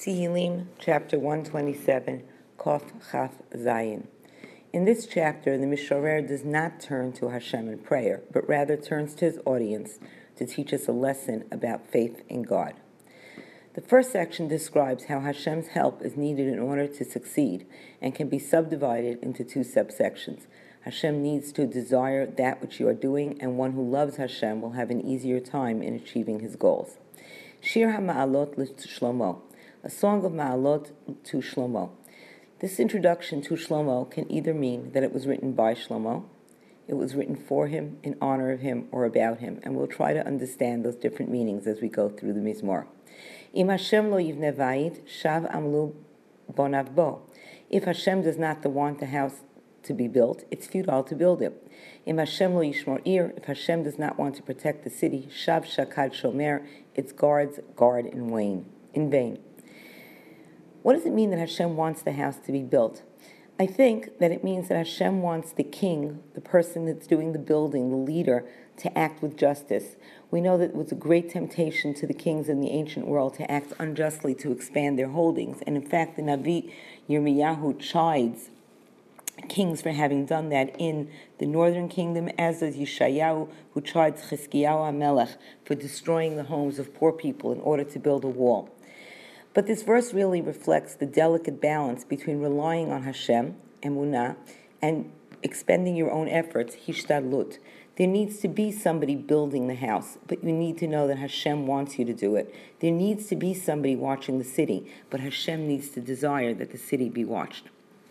Tehillim, chapter 127, Kof Chaf Zayin. In this chapter, the Mishorer does not turn to Hashem in prayer, but rather turns to his audience to teach us a lesson about faith in God. The first section describes how Hashem's help is needed in order to succeed and can be subdivided into two subsections. Hashem needs to desire that which you are doing, and one who loves Hashem will have an easier time in achieving his goals. Shir HaMa'alot Shlomo, a song of Ma'alot to Shlomo. This introduction to Shlomo can either mean that it was written by Shlomo, it was written for him, in honor of him, or about him, and we'll try to understand those different meanings as we go through the Mizmor. Im Hashem lo yivne vayit, shav amlu bonav bo. If Hashem does not want the house to be built, it's futile to build it. Im Hashem lo yishmor ir, if Hashem does not want to protect the city, shav shakad shomer, its guards guard in vain. What does it mean that Hashem wants the house to be built? I think that it means that Hashem wants the king, the person that's doing the building, the leader, to act with justice. We know that it was a great temptation to the kings in the ancient world to act unjustly to expand their holdings. And in fact, the Navi Yirmiyahu chides kings for having done that in the northern kingdom, as does Yeshayahu, who chides Chizkiyahu HaMelech for destroying the homes of poor people in order to build a wall. But this verse really reflects the delicate balance between relying on Hashem, Emunah, and expending your own efforts, Hishtadlut. There needs to be somebody building the house, but you need to know that Hashem wants you to do it. There needs to be somebody watching the city, but Hashem needs to desire that the city be watched.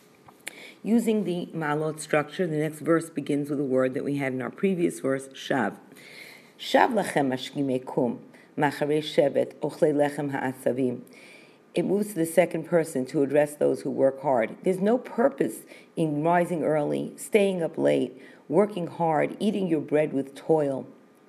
Using the Ma'alot structure, the next verse begins with a word that we had in our previous verse, Shav. Shav lachem mashkimei kum, macharei shevet, ochlei lechem ha'asavim. It moves to the second person to address those who work hard. There's no purpose in rising early, staying up late, working hard, eating your bread with toil,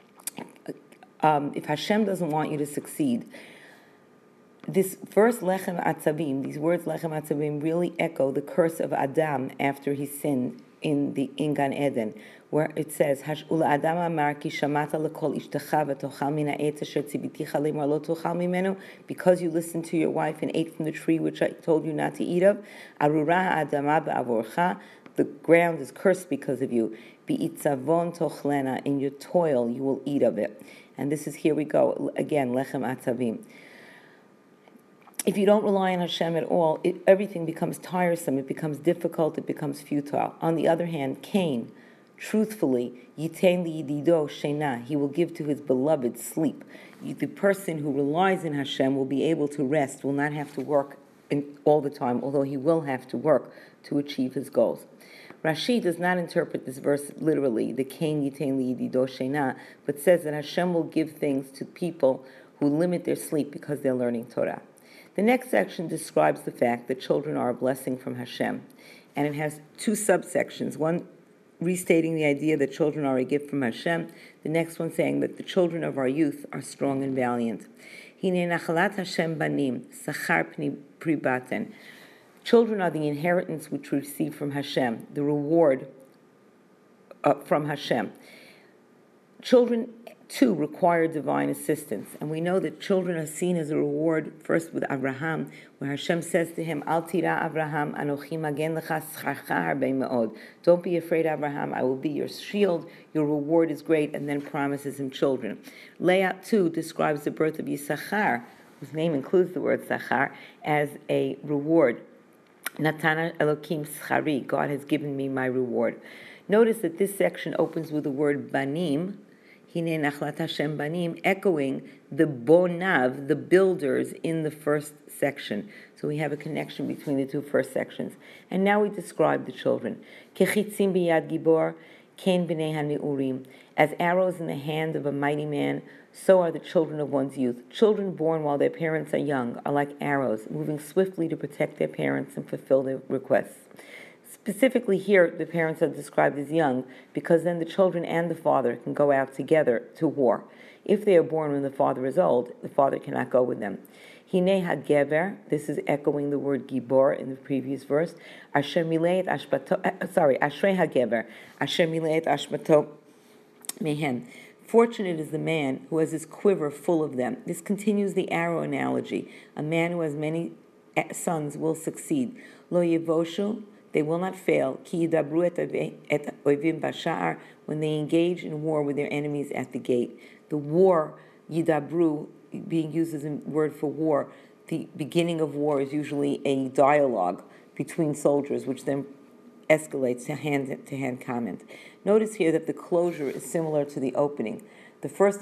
if Hashem doesn't want you to succeed. This verse, Lechem Atzavim, these words, Lechem Atzavim, really echo the curse of Adam after he sinned in Gan Eden, where it says, Hash'ula Adam amar ki shamata lekol ishtecha v'tochal min ha'etz asher tziviticha lemar lo tochal mimenu, because you listened to your wife and ate from the tree which I told you not to eat of, arura ha'adama ba'avorcha, the ground is cursed because of you, bi'itzavon tochlena, in your toil you will eat of it. And this is, here we go, again, Lechem Atzavim. If you don't rely on Hashem at all, everything becomes tiresome, it becomes difficult, it becomes futile. On the other hand, Cain, truthfully, Yitain liyidido shena, he will give to his beloved sleep. The person who relies on Hashem will be able to rest, will not have to work all the time, although he will have to work to achieve his goals. Rashi does not interpret this verse literally, the Cain Yitain liyidido shena, but says that Hashem will give things to people who limit their sleep because they're learning Torah. The next section describes the fact that children are a blessing from Hashem, and it has two subsections, one restating the idea that children are a gift from Hashem, the next one saying that the children of our youth are strong and valiant. Hine nachalat Hashem banim, sachar pni pribaten. Children are the inheritance which we receive from Hashem, the reward from Hashem. Children too require divine assistance, and we know that children are seen as a reward first with Abraham, where Hashem says to him, Al tira Abraham, anochi magen lecha scharcha harbe meod. Don't be afraid, Abraham, I will be your shield, your reward is great, and then promises him children. Leah too describes the birth of Yisachar, whose name includes the word Sachar, as a reward. Natana Elokim schari, God has given me my reward. Notice that this section opens with the word banim, Hine nachlat Hashem banim, echoing the bonav, the builders, in the first section. So we have a connection between the two first sections. And now we describe the children. Kechitzim biyad gibor, ken b'nei hani'urim. As arrows in the hand of a mighty man, so are the children of one's youth. Children born while their parents are young are like arrows, moving swiftly to protect their parents and fulfill their requests. Specifically here, the parents are described as young because then the children and the father can go out together to war. If they are born when the father is old, the father cannot go with them. Hine hagever, this is echoing the word gibor in the previous verse. Asher mileit ashbato, ashrei hagever, asher mileit ashbato mehen. Fortunate is the man who has his quiver full of them. This continues the arrow analogy. A man who has many sons will succeed. Lo yevoshu, they will not fail. Ki yidabru et oivim basha'ar, when they engage in war with their enemies at the gate. The war, yidabru, being used as a word for war, the beginning of war is usually a dialogue between soldiers, which then escalates to hand-to-hand comment. Notice here that the closure is similar to the opening. The first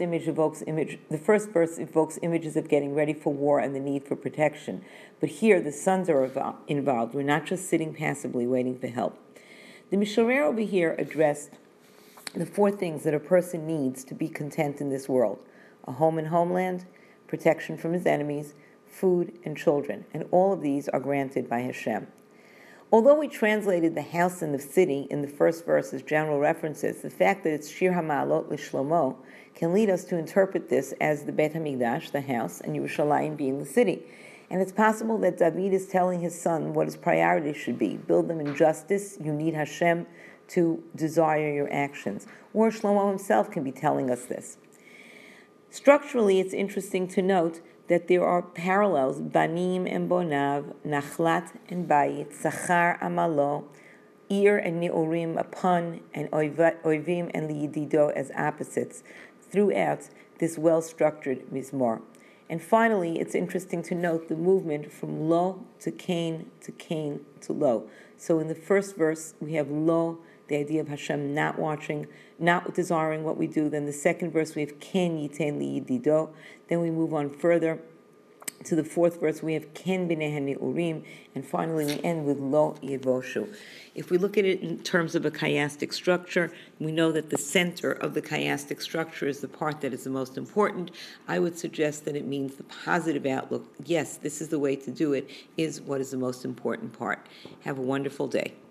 verse evokes images of getting ready for war and the need for protection. But here the sons are involved. We're not just sitting passively waiting for help. The Mishorer over here addressed the 4 things that a person needs to be content in this world: a home and homeland, protection from his enemies, food, and children. And all of these are granted by Hashem. Although we translated the house and the city in the first verse as general references, the fact that it's Shir HaMa'alot L'Shlomo can lead us to interpret this as the Beit HaMikdash, the house, and Yerushalayim being the city. And it's possible that David is telling his son what his priorities should be. Build them in justice. You need Hashem to desire your actions. Or Shlomo himself can be telling us this. Structurally, it's interesting to note that there are parallels: Banim and Bonav, Nachlat and Bayit, Sachar Amalo, Ir and Neorim, upon, and Oivim and Liyidido as opposites throughout this well-structured Mizmor. And finally, it's interesting to note the movement from Lo to Cain to Lo. So in the first verse, we have Lo, the idea of Hashem not watching, not desiring what we do. Then the second verse, we have Ken Yitain Liyidido. Then we move on further to the 4th verse, we have Ken B'nei Urim, and finally we end with Lo Yevoshu. If we look at it in terms of a chiastic structure, we know that the center of the chiastic structure is the part that is the most important. I would suggest that it means the positive outlook. Yes, this is the way to do it, is what is the most important part. Have a wonderful day.